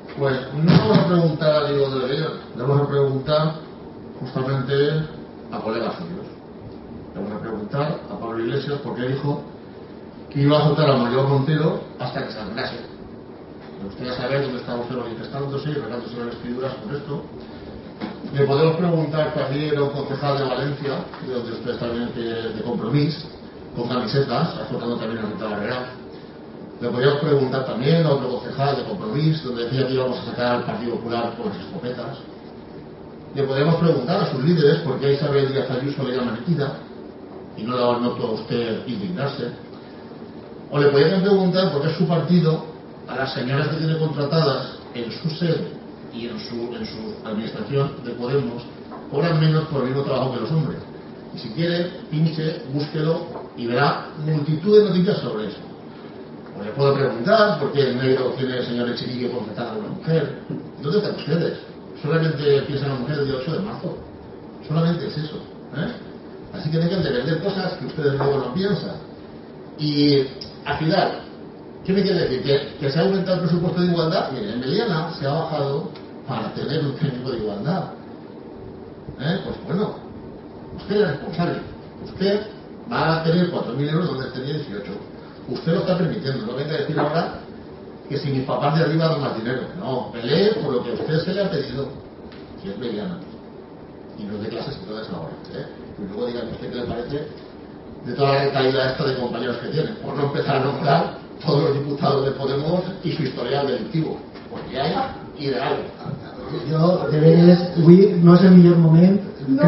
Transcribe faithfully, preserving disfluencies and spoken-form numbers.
Pues no vamos a preguntar a Diego de León, le vamos a preguntar justamente a colegas suyos. Le vamos a preguntar a Pablo Iglesias porque dijo que iba a votar a Mayor Montero hasta que se arreglase. Me gustaría saber dónde está usted manifestándose y regándose las vestiduras por esto. Le podemos preguntar también a un concejal de Valencia, de donde usted también de, de Compromís, con camisetas, azotando también a Rita Barrera. Le podríamos preguntar también a otro concejal de Compromís, donde decía que íbamos a sacar al Partido Popular con las escopetas. Le podríamos preguntar a sus líderes por qué a Isabel Díaz Ayuso le llaman Equida y no la noto a usted indignarse. O le podríamos preguntar por qué su partido, a las señoras que tiene contratadas en su sede y en su, en su administración de Podemos, cobran menos por el mismo trabajo que los hombres. Y si quiere, pinche, búsquelo y verá multitud de noticias sobre eso. O le puedo preguntar por qué el negro tiene el señor Echenique contratada a una mujer. ¿Dónde están ustedes? Solamente piensan en la mujer el día ocho de marzo. Solamente es eso. ¿eh? Así que dejen de vender cosas que ustedes luego no piensan. Y al final, ¿qué me quiere decir? ¿Que, que se ha aumentado el presupuesto de igualdad? Mire, en Meliana se ha bajado para tener un técnico de igualdad. ¿Eh? Pues bueno, usted es responsable. Usted va a tener cuatro mil euros donde tenía dieciocho. Usted lo está permitiendo. No venga a decir ahora que si mis papás de arriba dan más dinero. No, pelee por lo que a usted se le ha pedido. Si es Meliana. Y no es de clases entonces ahora. ¿eh? Y luego díganme usted qué le parece de toda la recaída esta de compañeros que tienen. Por no empezar a nombrar todos los diputados de Podemos y su historial delictivo. Porque hay y de algo. Jo, de veres, avui no és el millor moment. No,